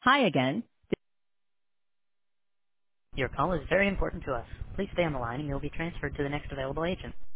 Hi again. Your call is very important to us. Please stay on the line and you'll be transferred to the next available agent.